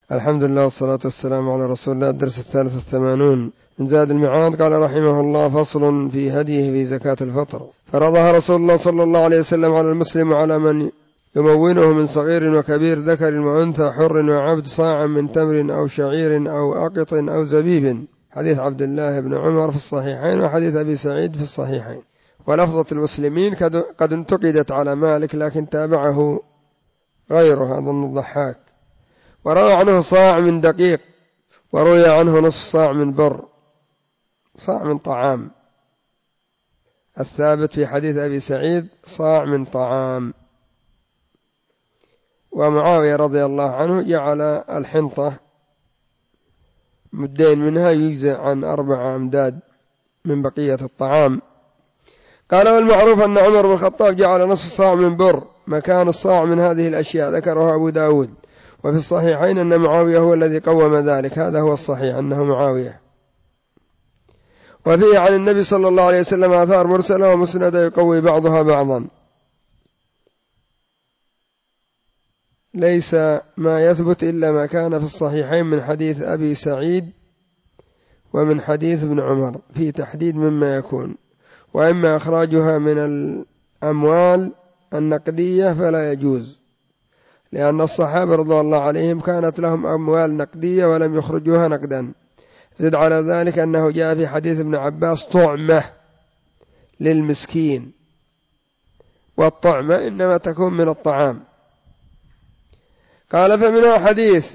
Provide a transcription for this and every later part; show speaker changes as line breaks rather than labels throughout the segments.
الحمد لله والصلاة والسلام على رسول الله. الدرس 83 من زاد المعاد. قال رحمه الله: فصل في هديه في زكاة الفطر. فرضها رسول الله صلى الله عليه وسلم على المسلم وعلى من يمونه من صغير وكبير ذكر وأنثى حر وعبد صاع من تمر أو شعير أو أقط أو زبيب. حديث عبد الله بن عمر في الصحيحين وحديث أبي سعيد في الصحيحين. ولفظة المسلمين قد انتقدت على مالك لكن تابعه غيره أظن الضحاك. وروى عنه صاع من دقيق وروي عنه نصف صاع من بر، صاع من طعام. الثابت في حديث أبي سعيد صاع من طعام. ومعاوية رضي الله عنه جعل الحنطة مدين منها يجزئ عن 4 أمداد من بقية الطعام. قال: والمعروف أن عمر بن الخطاب جعل نصف صاع من بر مكان الصاع من هذه الأشياء، ذكره أبو داود. وفي الصحيحين أن معاوية هو الذي قوم ذلك، هذا هو الصحيح أنه معاوية. وفيه عن النبي صلى الله عليه وسلم آثار مرسلة ومسندة يقوي بعضها بعضا، ليس ما يثبت إلا ما كان في الصحيحين من حديث أبي سعيد ومن حديث ابن عمر في تحديد مما يكون. وإما أخراجها من الأموال النقدية فلا يجوز، لأن الصحابة رضي الله عليهم كانت لهم أموال نقدية ولم يخرجوها نقدا. زد على ذلك أنه جاء في حديث ابن عباس طعمة للمسكين، والطعمة إنما تكون من الطعام. قال: فمنها حديث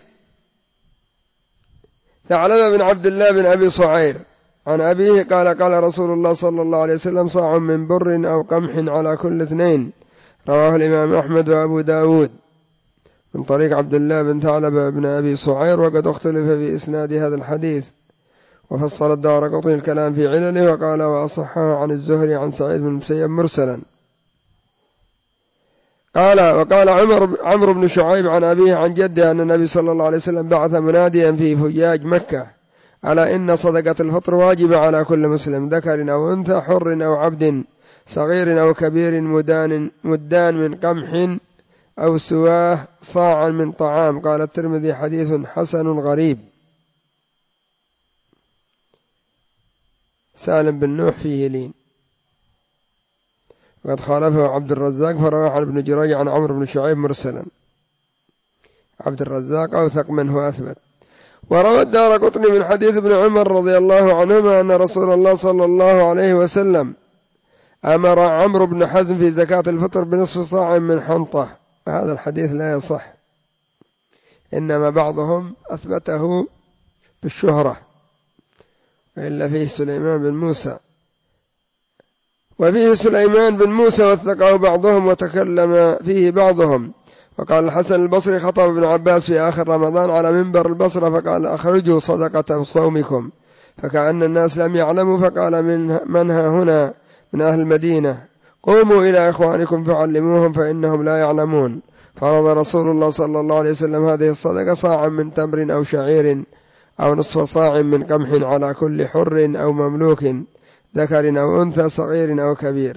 ثعلبة بن عبد الله بن أبي صعير عن أبيه قال: قال رسول الله صلى الله عليه وسلم: صاع من بر أو قمح على كل 2. رواه الإمام أحمد وأبو داود من طريق عبد الله بن ثعلبة بن أبي صعير، وقد اختلف في إسناد هذا الحديث، وفصل الدارقطني الكلام في علله وقال: وأصحه عن الزهري عن سعيد بن المسيب مرسلا. وقال عمرو بن شعيب عن أبيه عن جده أن النبي صلى الله عليه وسلم بعث مناديا في فجاج مكة: ألا إن صدقة الفطر واجبة على كل مسلم ذكر أو أنثى حر أو عبد صغير أو كبير مدان من قمح أو سواه صاعا من طعام. قال الترمذي: حديث حسن غريب. سالم بن نوح فيه لين، وقد خالفه عبد الرزاق فروى عن ابن جريج عن عمرو بن شعيب مرسلا. عبد الرزاق أوثق منه وأثبت. وروى الدارقطني من حديث ابن عمر رضي الله عنهما أن رسول الله صلى الله عليه وسلم أمر عمرو بن حزم في زكاة الفطر بنصف صاع من حنطة. هذا الحديث لا يصح، إنما بعضهم أثبته بالشهرة، إلا فيه سليمان بن موسى، وفيه سليمان بن موسى وثقه بعضهم وتكلم فيه بعضهم. وقال الحسن البصري: خطب ابن عباس في آخر رمضان على منبر البصرة فقال: أخرجوا صدقة صومكم، فكأن الناس لم يعلموا، فقال: من ها هنا من أهل المدينة، قوموا إلى إخوانكم فعلموهم فإنهم لا يعلمون. فرض رسول الله صلى الله عليه وسلم هذه الصدقة صاعا من تمر أو شعير أو نصف صاع من قمح على كل حر أو مملوك ذكر أو أنثى صغير أو كبير.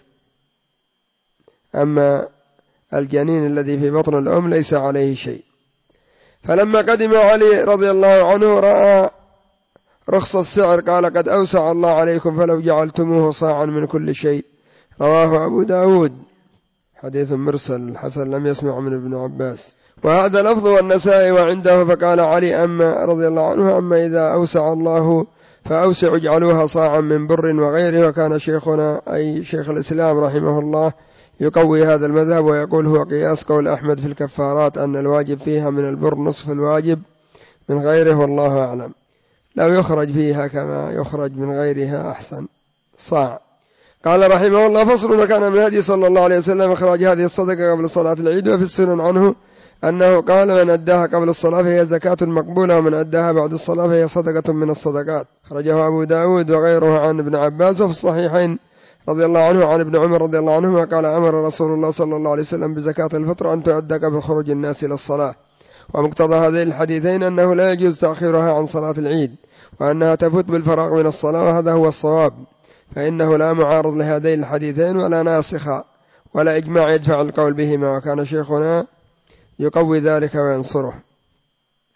أما الجنين الذي في بطن الأم ليس عليه شيء. فلما قدم علي رضي الله عنه رأى رخص السعر قال: قد أوسع الله عليكم فلو جعلتموه صاعا من كل شيء. رواه أبو داود. حديث مرسل الحسن لم يسمع من ابن عباس. وهذا لفظ النسائي وعنده. فقال علي أما رضي الله عنه: أما إذا أوسع الله فأوسع اجعلوها صاعا من بر وغيره. وكان شيخنا أي شيخ الإسلام رحمه الله يقوي هذا المذهب ويقول هو قياس قول أحمد في الكفارات أن الواجب فيها من البر نصف الواجب من غيره، والله أعلم. لو يخرج فيها كما يخرج من غيرها أحسن صاع. قال رحمه الله: فصل. وكان من هدي صلى الله عليه وسلم إخراج هذه الصدقة قبل صلاة العيد. وفي السنن عنه أنه قال: من أداها قبل الصلاة فهي زكاة مقبولة، ومن أداها بعد الصلاة فهي صدقة من الصدقات. خرجه أبو داود وغيره عن ابن عباس. وفي الصحيحين رضي الله عنه عن ابن عمر رضي الله عنهما قال: أمر رسول الله صلى الله عليه وسلم بزكاة الفطر أن تؤدى قبل خروج الناس إلى الصلاة. ومقتضى هذين الحديثين أنه لا يجوز تأخيرها عن صلاة العيد، وأنها تفوت بالفراغ من الصلاة، وهذا هو الصواب، فإنه لا معارض لهذين الحديثين ولا ناسخ ولا إجماع يدفع القول بهما، وكان شيخنا يقوي ذلك وينصره.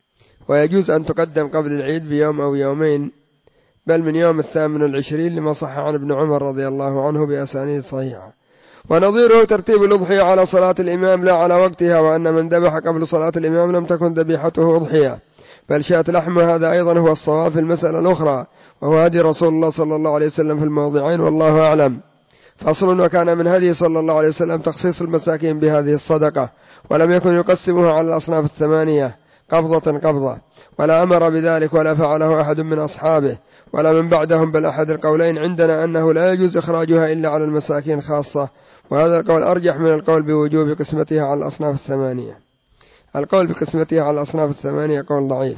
ويجوز أن تقدم قبل العيد بيوم أو يومين، بل من يوم 28 لما صح عن ابن عمر رضي الله عنه بأسانيد صحيحة. ونظيره ترتيب الأضحية على صلاة الإمام لا على وقتها، وأن من ذبح قبل صلاة الإمام لم تكن ذبيحته أضحية بل شاة لحم، هذا أيضا هو الصواب في المسألة الأخرى، وهو هدي رسول الله صلى الله عليه وسلم في الموضعين، والله أعلم. فصل: وكان من هدي صلى الله عليه وسلم تخصيص المساكين بهذه الصدقة، ولم يكن يقسمها على الأصناف الثمانية قبضة قبضة، ولا أمر بذلك ولا فعله أحد من أصحابه ولا من بعدهم، بل أحد القولين عندنا أنه لا يجوز إخراجها إلا على المساكين خاصة، وهذا القول أرجح من القول بوجوب قسمتها على الأصناف الثمانية. القول بقسمتها على الأصناف الثمانية قول ضعيف.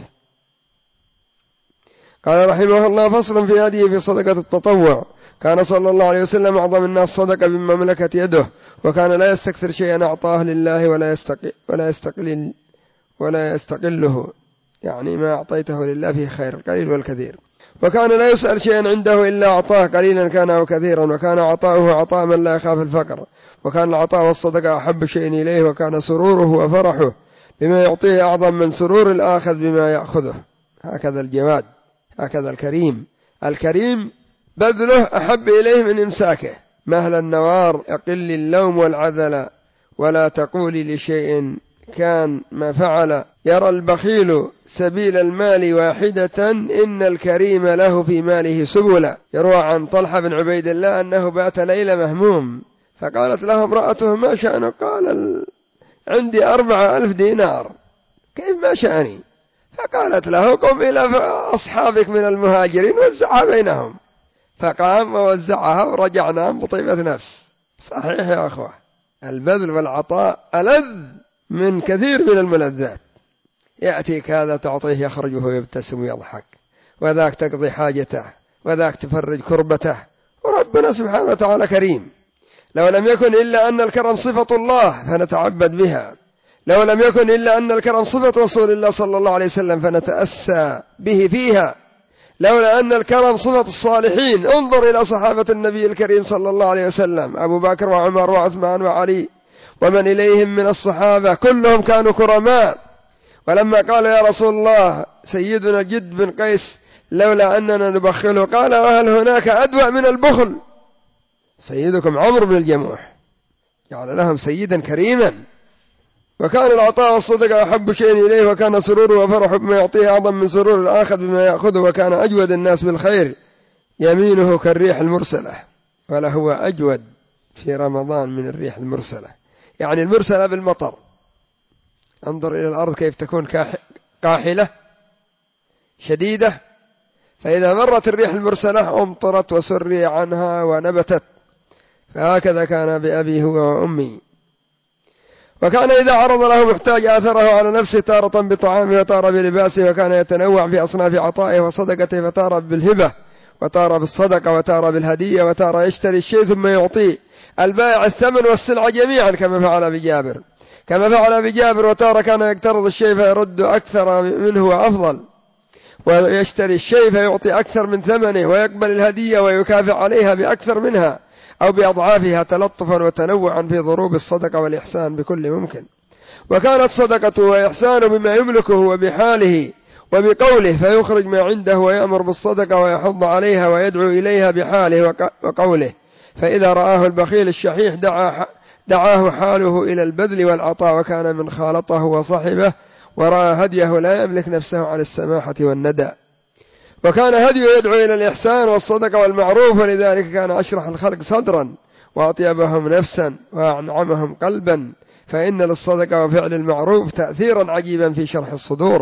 قال رحمه الله: فصل في هديه في صدقة التطوع. كان صلى الله عليه وسلم أعظم الناس صدقة بما ملكت يده، وكان لا يستكثر شيئا أعطاه لله ولا يستقله، يعني ما أعطيته لله فيه خير القليل والكثير. وكان لا يسأل شيئا عنده إلا أعطاه قليلا كان أو كثيرا، وكان عطاؤه عطاء من لا يخاف الفقر، وكان العطاء والصدقة أحب شيء إليه، وكان سروره وفرحه بما يعطيه أعظم من سرور الآخذ بما يأخذه. هكذا الجواد، هكذا الكريم بذله أحب إليه من إمساكه. مهل النوار أقل اللوم والعذل، ولا تقولي لشيء كان ما فعل. يرى البخيل سبيل المال واحدة، إن الكريم له في ماله سبلا. يروى عن طلحة بن عبيد الله أنه بات ليلة مهموم، فقالت له امرأته: ما شأنك؟ قال: عندي 4000 دينار. كيف ما شأني؟ فقالت له: قم إلى أصحابك من المهاجرين وزعها بينهم. فقام ووزعها ورجعنا بطيبة نفس. صحيح يا أخوة، البذل والعطاء ألذ من كثير من الملذات. يأتيك هذا تعطيه يخرجه ويبتسم ويضحك، وذاك تقضي حاجته، وذاك تفرج كربته، وربنا سبحانه وتعالى كريم. لو لم يكن إلا أن الكرم صفة الله فنتعبد بها، لو لم يكن إلا أن الكرم صفة رسول الله صلى الله عليه وسلم فنتأسى به فيها، لولا أن الكرم صفة الصالحين. انظر إلى صحابة النبي الكريم صلى الله عليه وسلم: أبو بكر وعمر وعثمان وعلي ومن إليهم من الصحابة كلهم كانوا كرماء. ولما قال: يا رسول الله سيدنا الجد بن قيس لولا أننا نبخله، قال: وهل هناك أدوأ من البخل؟ سيدكم عمرو بن الجموح جعل لهم سيدا كريما. وكان العطاء والصدقة أحب شيء إليه، وكان سروره وفرحه بما يعطيه أعظم من سرور الآخذ بما يأخذه، وكان أجود الناس بالخير، يمينه كالريح المرسلة. ولهو أجود في رمضان من الريح المرسلة، يعني المرسلة بالمطر. انظر إلى الأرض كيف تكون قاحلة شديدة، فإذا مرت الريح المرسلة أمطرت وسري عنها ونبتت. فهكذا كان بأبي هو وأمي. وكان إذا عرض له محتاج آثره على نفسه، تارة بطعامه وتارة بلباسه، وكان يتنوع في أصناف عطائه وصدقته، فتارة بالهبة وتارة بالصدقة وتارة بالهدية، وتارة يشتري الشيء ثم يعطيه البائع الثمن والسلعة جميعا كما فعل بجابر. وتارة كان يقترض الشيء فيرد أكثر منه وأفضل، ويشتري الشيء فيعطي أكثر من ثمنه، ويقبل الهدية ويكافئ عليها بأكثر منها أو بأضعافها، تلطفا وتنوعا في ضروب الصدقة والإحسان بكل ممكن. وكانت صدقته وإحسانه بما يملكه وبحاله وبقوله، فيخرج ما عنده ويأمر بالصدقة ويحض عليها ويدعو إليها بحاله وقوله. فإذا رآه البخيل الشحيح دعاه حاله إلى البذل والعطاء، وكان من خالطه وصحبه، ورأى هديه لا يملك نفسه عن السماحة والندى. وكان هديه يدعو إلى الإحسان والصدقة والمعروف، ولذلك كان أشرح الخلق صدرا وأطيبهم نفسا وأنعمهم قلبا، فإن للصدقة وفعل المعروف تأثيرا عجيبا في شرح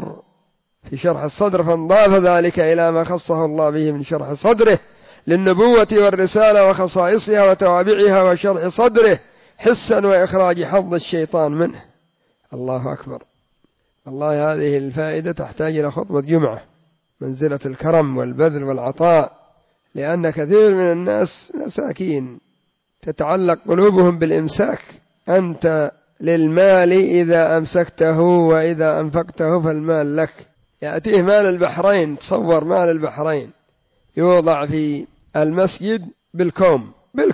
الصدر، فانضاف ذلك إلى ما خصه الله به من شرح صدره للنبوة والرسالة وخصائصها وتوابعها، وشرح صدره حسا وإخراج حظ الشيطان منه. الله أكبر. والله هذه الفائدة تحتاج إلى خطبة جمعة، منزلة الكرم والبذل والعطاء، لأن كثير من الناس مساكين تتعلق قلوبهم بالإمساك. أنت للمال إذا أمسكته، وإذا أنفقته فالمال لك. يأتيه مال البحرين، تصور مال البحرين يوضع في المسجد بالكوم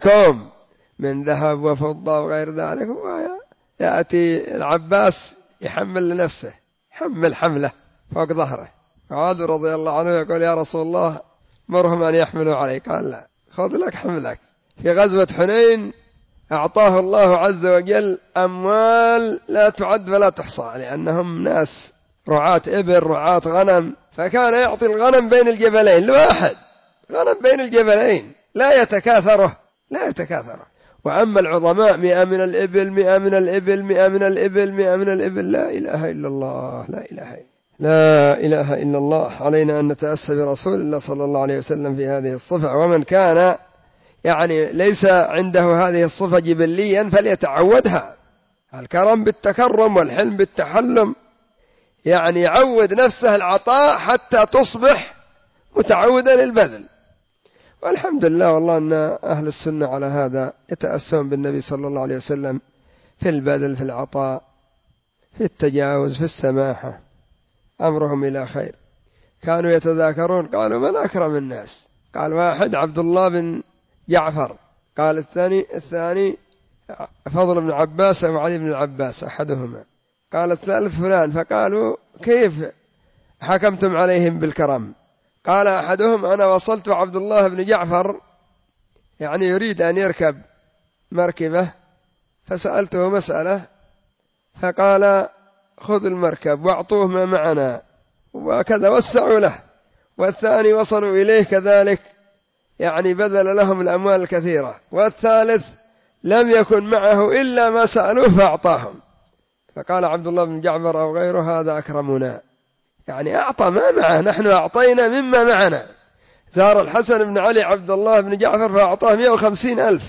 من ذهب وفضة وغير ذلك، يأتي العباس يحمل لنفسه، حمل حملة فوق ظهره. معاذ رضي الله عنه يقول يا رسول الله مرهم أن يحملوا علي، قال لا، خذ لك حملك. في غزوة حنين أعطاه الله عز وجل أموال لا تعد ولا تحصى، لأنهم ناس رعاة إبل رعاة غنم، فكان يعطي الغنم بين الجبلين لواحد، غنم بين الجبلين لا يتكاثره. وأما العظماء 100 من الإبل 100 من الإبل 100 من الإبل 100 من الإبل، لا إله إلا الله، لا إله إلا الله. علينا أن نتأسى برسول الله صلى الله عليه وسلم في هذه الصفة. ومن كان يعني ليس عنده هذه الصفة جبليا فليتعودها، الكرم بالتكرم والحلم بالتحلم، يعني يعود نفسه العطاء حتى تصبح متعودا للبذل. والحمد لله والله أن أهل السنة على هذا يتأسون بالنبي صلى الله عليه وسلم في البذل، في العطاء، في التجاوز، في السماحة، أمرهم إلى خير. كانوا يتذاكرون قالوا من أكرم الناس؟ قال واحد عبد الله بن جعفر، قال الثاني فضل بن عباس أو علي بن العباس أحدهما، قال الثالث فلان. فقالوا كيف حكمتم عليهم بالكرم؟ قال أحدهم أنا وصلت عبد الله بن جعفر يعني يريد أن يركب مركبة، فسألته مسألة فقال خذ المركب واعطوه ما معنا، وكذا وسعوا له. والثاني وصلوا إليه كذلك، يعني بذل لهم الأموال الكثيرة. والثالث لم يكن معه إلا ما سألوه فأعطاهم. فقال عبد الله بن جعفر أو غيره هذا أكرمنا، يعني أعطى ما معه، نحن أعطينا مما معنا. زار الحسن بن علي عبد الله بن جعفر فأعطاه 150,000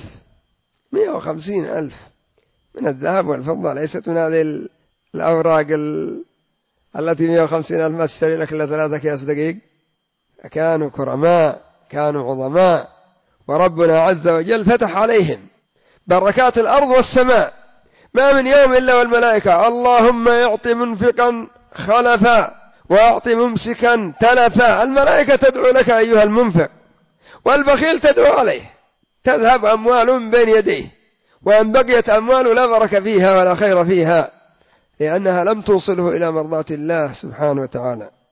من الذهب والفضة، ليست من هذه الأوراق التي 150,000 ما تشتري لك إلا 3 أكياس دقيق. كانوا كرماء، كانوا عظماء، وربنا عز وجل فتح عليهم بركات الأرض والسماء. ما من يوم إلا والملائكة اللهم يعطي منفقا خلفا وأعطي ممسكا تلفا. الملائكة تدعو لك أيها المنفق، والبخيل تدعو عليه. تذهب أموال من بين يديه، وإن بقيت أموال لا بركة فيها ولا خير فيها، لأنها لم توصله إلى مرضاة الله سبحانه وتعالى.